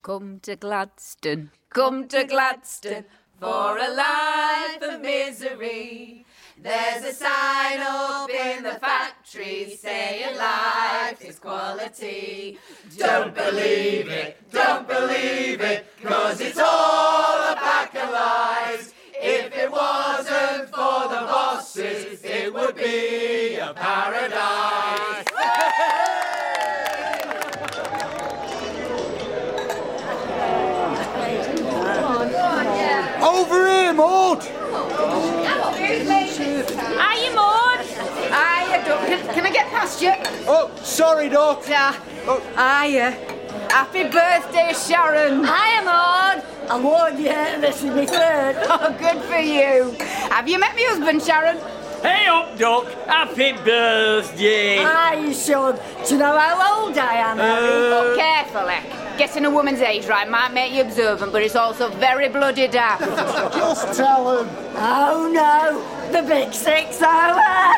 Come to Gladstone, for a life of misery. There's a sign up in the factory saying life is quality. Don't believe it, 'cause it's all a pack of lies. If it wasn't for the bosses, it would be a paradise. Over here, Maud! Hiya, Maud. Hiya, Duck. Can I get past you? Oh, sorry, Doc. Hiya. Happy birthday, Sharon. Hiya, Maud. I warned you, this is my third. Oh, good for you. Have you met my husband, Sharon? Hey up, Duck. Happy birthday. I should. Do you know how old I am, Harry? Oh, carefully. Getting a woman's age right might make you observant, but it's also very bloody daft. Just tell him. Oh, no. The big 6 over.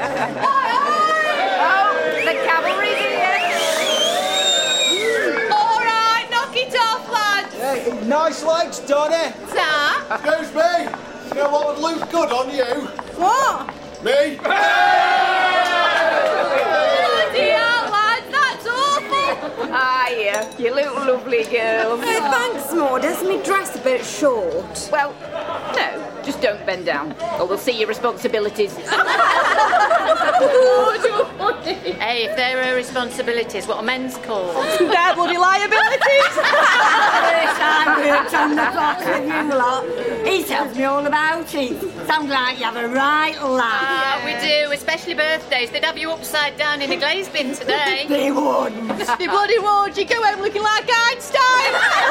Oh, the cavalry's here. All right, knock it off, lads. Hey, nice legs, Donny. Ta. Excuse me. You know what would look good on you? What? Me? Bloody hell, lads, that's awful. Hiya, you look lovely, girls. Thanks, Maud. Is my dress a bit short? Well, no, just don't bend down, or we'll see your responsibilities. Hey, if they're her responsibilities, what are men's called? Their bloody liabilities. First time worked on the clock with you lot. He tells me all about it. Sounds like you have a right laugh. We do, especially birthdays. They'd have you upside down in a glaze bin today. They wouldn't. You bloody would. You go home looking like Einstein.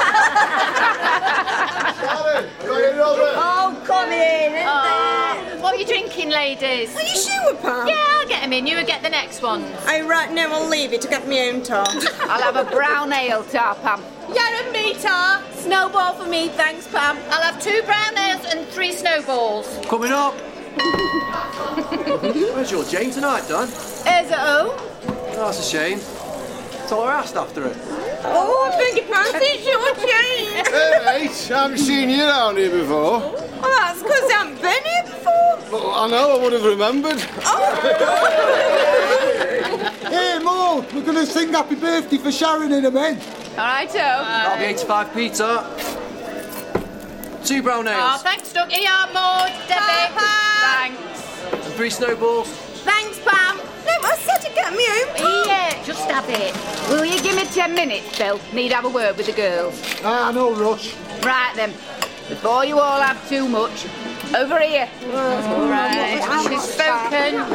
Sharon, I got you another. Oh, come in, isn't What are you drinking, ladies? Are you sure, Pam? Yeah, I'll get them in. You get the next ones. Oh, right, no, I'll leave it to get my own tar. I'll have a brown ale, tar, Pam. Yeah, and me, tar. Snowball for me, thanks, Pam. I'll have 2 brown ales and 3 snowballs. Coming up. Where's your Jane tonight, Dan? Is it home? Oh, that's a shame. Tell her I asked after it. Oh, I beg your pardon, it's your Jane. Hey, mate, I haven't seen you down here before. Well, that's because I haven't been here before. Well, I know, I would have remembered. Hey, Maud, we're going to sing happy birthday for Sharon in a minute. All right, That'll be 85 Peter. 2 brown Oh, ales. thanks, Doug. Here you are, Maud. Debbie. Thanks. And 3 snowballs. Thanks, Pam. No, I said to get me own tar. Yeah, just have it. Will you give me 10 minutes, Bill? Need to have a word with the girls. No rush. Right then. Before you all have too much, over here. All right. She's spoken.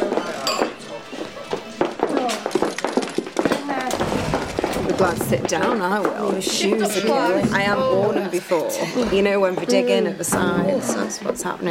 I'm glad to sit down, I will. Your shoes are cool. I haven't worn them before. You know, when we dig in at the sides, that's what's happening.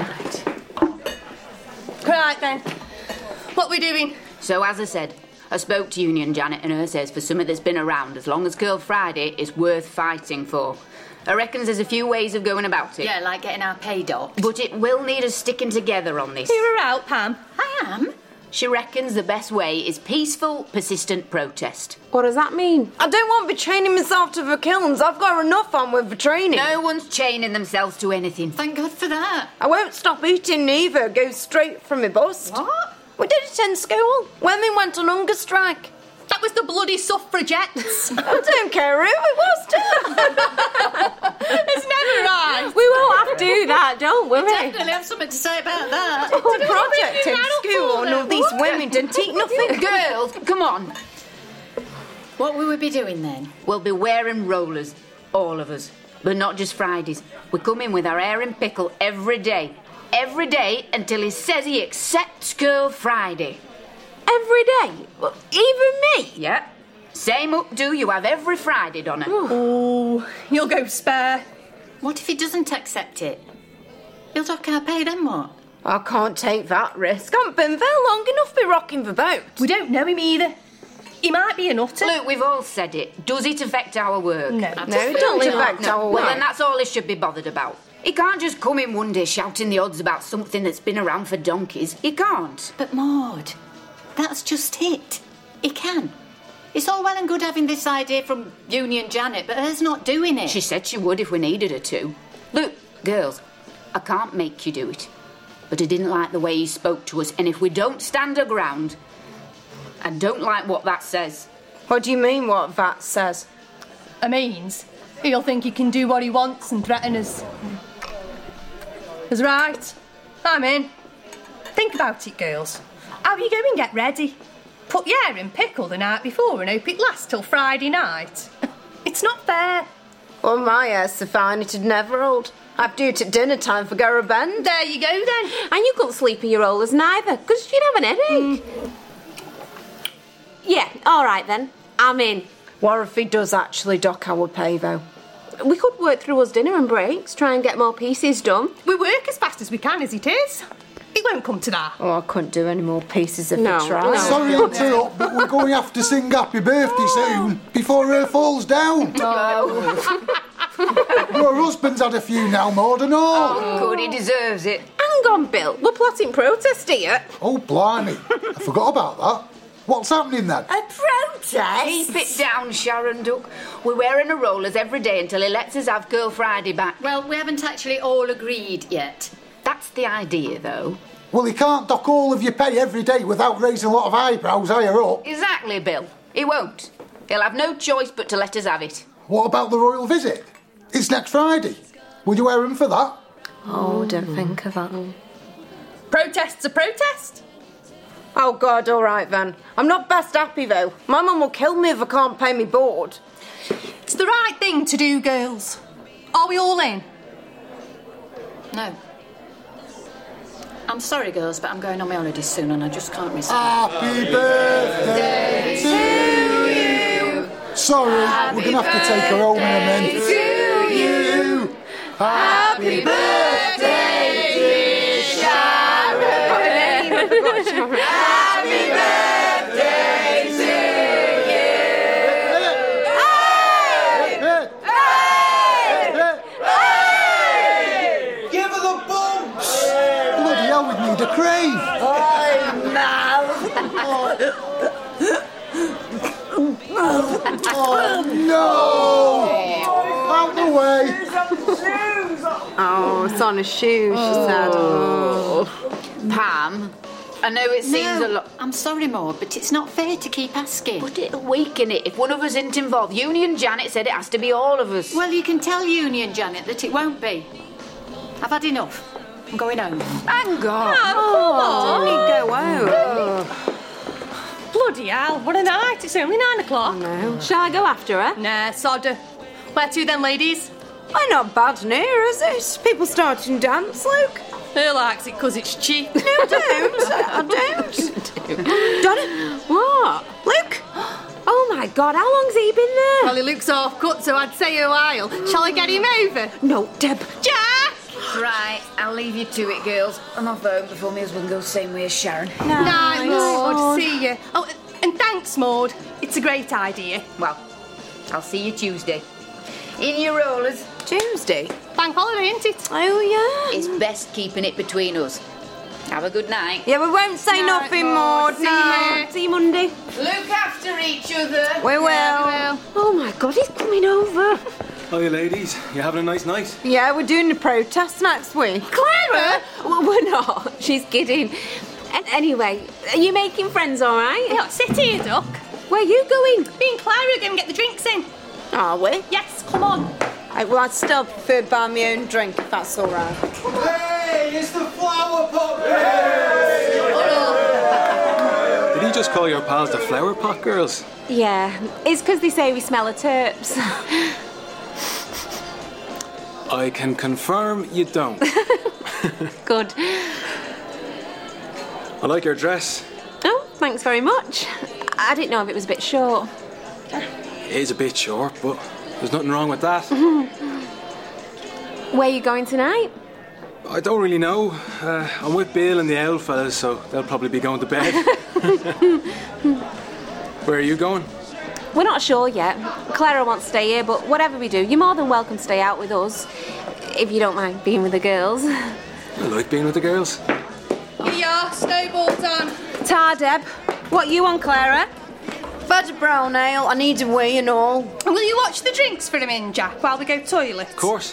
Right then. What we doing? So, as I said, I spoke to Union Janet and her says for something that's been around as long as Curl Friday, it's worth fighting for. I reckons there's a few ways of going about it. Yeah, like getting our pay docked. But it will need us sticking together on this. Hear her out, Pam. I am. She reckons the best way is peaceful, persistent protest. What does that mean? I don't want to be training myself to the kilns. I've got enough on with the training. No one's chaining themselves to anything. Thank God for that. I won't stop eating neither. Go straight from my bust. What? We did it in school. Women went on hunger strike. That was the bloody suffragettes. I don't care who it was, do It's never right. We will have to do that, don't we? Definitely have something to say about that. The whole project in school and all these women didn't eat nothing. Girls, come on. What will we be doing then? We'll be wearing rollers, all of us. But not just Fridays. We come in with our hair in pickle every day. Every day until he says he accepts Curl Friday. Every day? Well, even me? Yeah. Same updo you have every Friday, Donna. Oh, you'll go spare. What if he doesn't accept it? He'll dock our pay, then what? I can't take that risk. I haven't been there long enough to be rocking the boat. We don't know him either. He might be a nutter. Look, we've all said it. Does it affect our work? No. No, it don't affect our Well, work. then that's all he should be bothered about. He can't just come in one day shouting the odds about something that's been around for donkeys. He can't. But Maud, that's just it. He can. It's all well and good having this idea from Union Janet, but her's not doing it. She said she would if we needed her to. Look, girls, I can't make you do it. But I didn't like the way he spoke to us, and if we don't stand our ground, I don't like what that says. What do you mean, what that says? It means he'll think he can do what he wants and threaten us. That's right. I'm in. Think about it, girls. How are you going? Get ready. Put your hair in pickle the night before and hope it lasts till Friday night. It's not fair. Well, my hair's so fine it'd never hold. I'd do it at dinner time for Garabend. There you go then. And you couldn't sleep in your rollers neither, because you'd have an headache. Yeah, all right then. I'm in. What if he does actually dock our pay, though? We could work through us dinner and breaks, try and get more pieces done. We work as fast as we can as it is. It won't come to that. Oh, I couldn't do any more pieces if No, we tried. no. Sorry to interrupt, but we're going to have to sing happy birthday soon, before her falls down. Your husband's had a few now, Maud, and all. Oh, good, he deserves it. Hang on, Bill. We're plotting protest here. Oh, blimey. I forgot about that. What's happening then? A protest? Keep it down, Sharon Duck. We're wearing our rollers every day until he lets us have Girl Friday back. Well, we haven't actually all agreed yet. That's the idea, though. Well, he can't dock all of your pay every day without raising a lot of eyebrows higher up. Exactly, Bill. He won't. He'll have no choice but to let us have it. What about the royal visit? It's next Friday. Will you wear him for that? Oh, don't think of that. Protest's a protest. Oh, God, all right, then. I'm not best happy, though. My mum will kill me if I can't pay me board. It's the right thing to do, girls. Are we all in? No. I'm sorry, girls, but I'm going on my holidays soon and I just can't risk it. Happy birthday to you. Sorry, we're going to have to take her home in a minute. To you. Happy birthday, dear Sharon. Happy birthday to you. Hey! Give her the bumps! Bloody hell, we'd need a crane. Oh, no! Out the way! Oh, it's on his shoes, she said. Oh. Pam, I know it seems a lot... I'm sorry, Maud, but it's not fair to keep asking. But it'll weaken it if one of us isn't involved. Union Janet said it has to be all of us. Well, you can tell Union Janet that it won't be. I've had enough. I'm going home. Thank God. Oh, didn't he go home? Bloody hell, what a night. It's only 9 o'clock. No. Shall I go after her? Nah, sodder. Where to then, ladies? We're not bad near, is it? People starting to dance, Luke. Who likes it because it's cheap? No, I don't. Donna? What? Luke? Oh, my God, how long's he been there? Well, he looks half cut, so I'd say a while. Shall I get him over? No, Deb. Jack! Right, I'll leave you to it, girls. I'm off home before my husband goes the same way as Sharon. Night, Maud. See you. Oh, and thanks, Maud. It's a great idea. Well, I'll see you Tuesday. In your rollers. Tuesday. Bank holiday, isn't it? Oh, yeah. It's best keeping it between us. Have a good night. Yeah, we won't say nothing, Maud. No. See you Monday. Look after each other. We will. Oh, my God, he's coming over. Hiya, ladies. You having a nice night? Yeah, we're doing the protest next week. Clara? Well, we're not. She's kidding. Anyway, are you making friends all right? Yeah, sit here, Duck. Where are you going? Me and Clara are going to get the drinks in. Are we? Yes, come on. Well, I'd still prefer to buy my own drink, if that's all right. Hey, it's the flower pot! Did he just call your pals the flower pot girls? Yeah, it's because they say we smell of terps. I can confirm you don't. Good. I like your dress. Oh, thanks very much. I didn't know if it was a bit short. It is a bit short, but there's nothing wrong with that. Where are you going tonight? I don't really know. I'm with Bill and the owl fellas, so they'll probably be going to bed. Where are you going? We're not sure yet. Clara wants to stay here, but whatever we do, you're more than welcome to stay out with us, if you don't mind being with the girls. I like being with the girls. Here you are, snowballs on. Ta, Deb. What you on, Clara? I've had a brown ale. I need a wee and all. Will you watch the drinks for a minute, Jack, while we go toilet? Of course.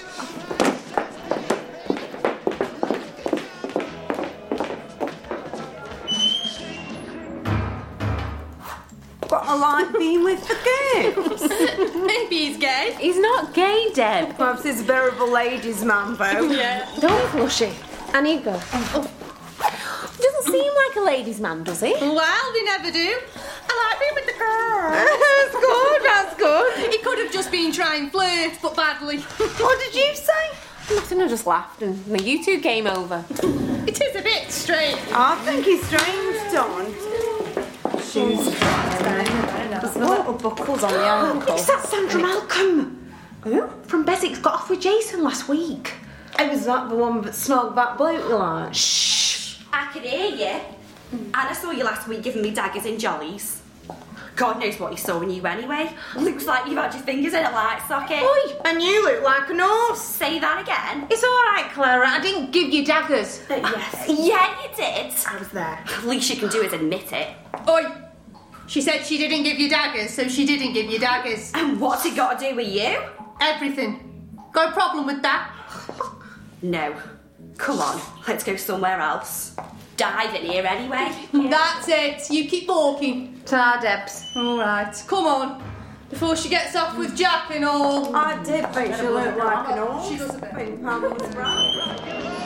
But I like being with the girls. Maybe he's gay. He's not gay, Deb. Perhaps he's a veritable ladies' man, though. Yeah. Don't flush it. I need go. Doesn't seem like a ladies' man, does he? Well, we never do. I like being with the girls. That's good, that's good. He could have just been trying flirt, but badly. What did you say? Nothing, I just laughed and you two came over. It is a bit strange. I think he's strange, Don. Shoes. There's the little buckles on the ankle. It's that Sandra Malcolm. Who? From Beswick's got off with Jason last week. Oh, was that the one that snogged that bloke like? Shh! I can hear you. And I saw you last week giving me daggers in jollies. God knows what he saw in you anyway. Looks like you've had your fingers in a light socket. Oi, and you look like an horse. Say that again. It's all right, Clara. I didn't give you daggers. Yes. Yeah, you did. I was there. The least you can do is admit it. Oi! She said she didn't give you daggers, so she didn't give you daggers. And what's it got to do with you? Everything. Got a problem with that? No. Come on, let's go somewhere else. Dive in here anyway. That's it. You keep walking. Ta, Debs. All right. Come on. Before she gets off with Jack and all. I did think she looked like an horse. She does a bit. I think Pam was right.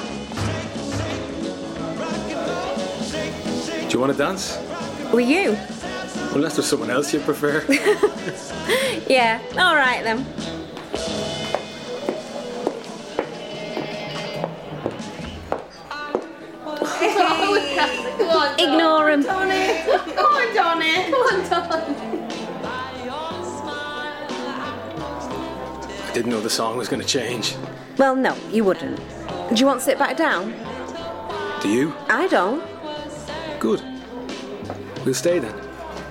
Do you want to dance? Were you? Unless there's someone else you prefer. Yeah, all right then. Ignore him. Come on, Donny. I didn't know the song was going to change. Well, no, you wouldn't. Do you want to sit back down? Do you? I don't. Good. We'll stay then.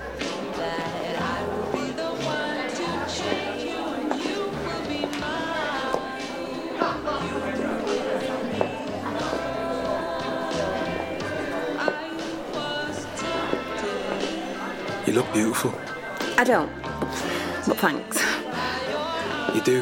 You look beautiful. I don't. But thanks. You do.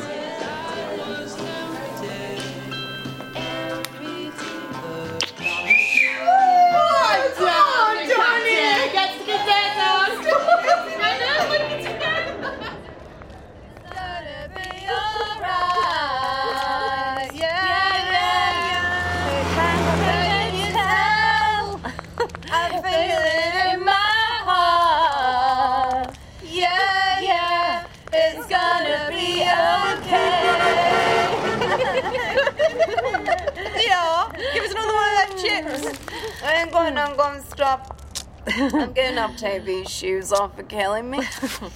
I'm going to stop. I'm going to have to take these shoes off for killing me.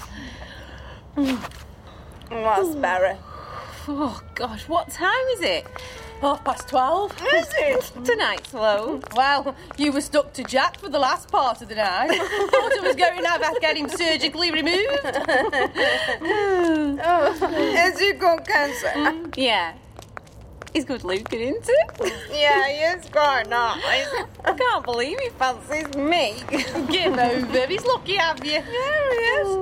What's Barry? Oh, gosh, what time is it? 12:30. Is it? Tonight's low. Well, you were stuck to Jack for the last part of the night. Thought I was going to have to get him surgically removed. Is he good cancer? Yeah. He's good looking, isn't it? Yeah, he is quite nice. I can't believe he fancies me. Get over. He's lucky, have you? There he is.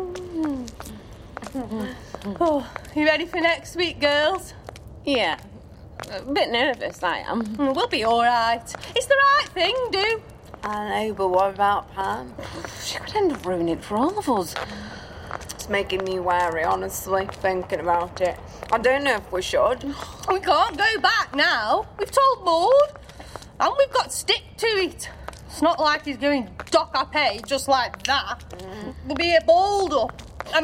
Oh, you ready for next week, girls? Yeah. A bit nervous, I am. We'll be all right. It's the right thing, do. I know, but what about Pam? She could end up ruining it for all of us. It's making me wary, honestly, thinking about it. I don't know if we should. We can't go back now. We've told Maud. And we've got to stick to it. It's not like he's going to dock our pay just like that. There'll be a build-up. I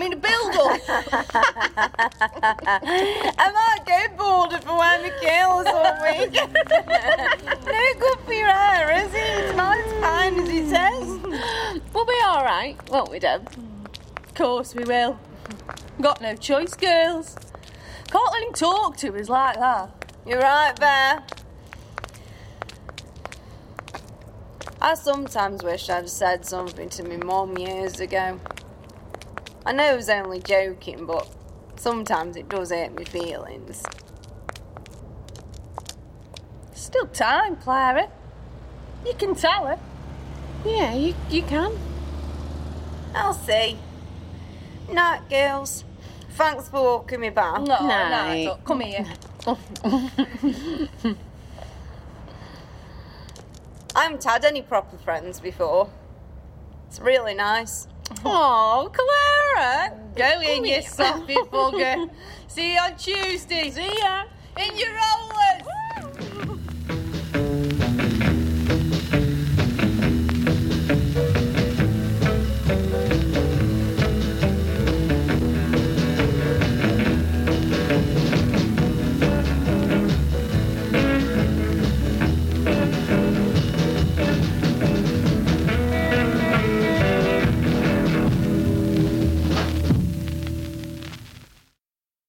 might get bored for when we kills all week. No good for your hair, is it? It's not as fine as he says. We'll be all right, won't we, Deb? Of course we will. Got no choice, girls. Can't let him talk to us like that. You're right there. I sometimes wish I'd said something to my mum years ago. I know it was only joking, but sometimes it does hurt my feelings. Still time, Clara. You can tell her. Yeah, you can. I'll see. Night, girls. Thanks for walking me back. No, no, come here. I haven't had any proper friends before. It's really nice. Oh, Clara! Go in, you soppy bugger. See you on Tuesday. See ya. In your rollers.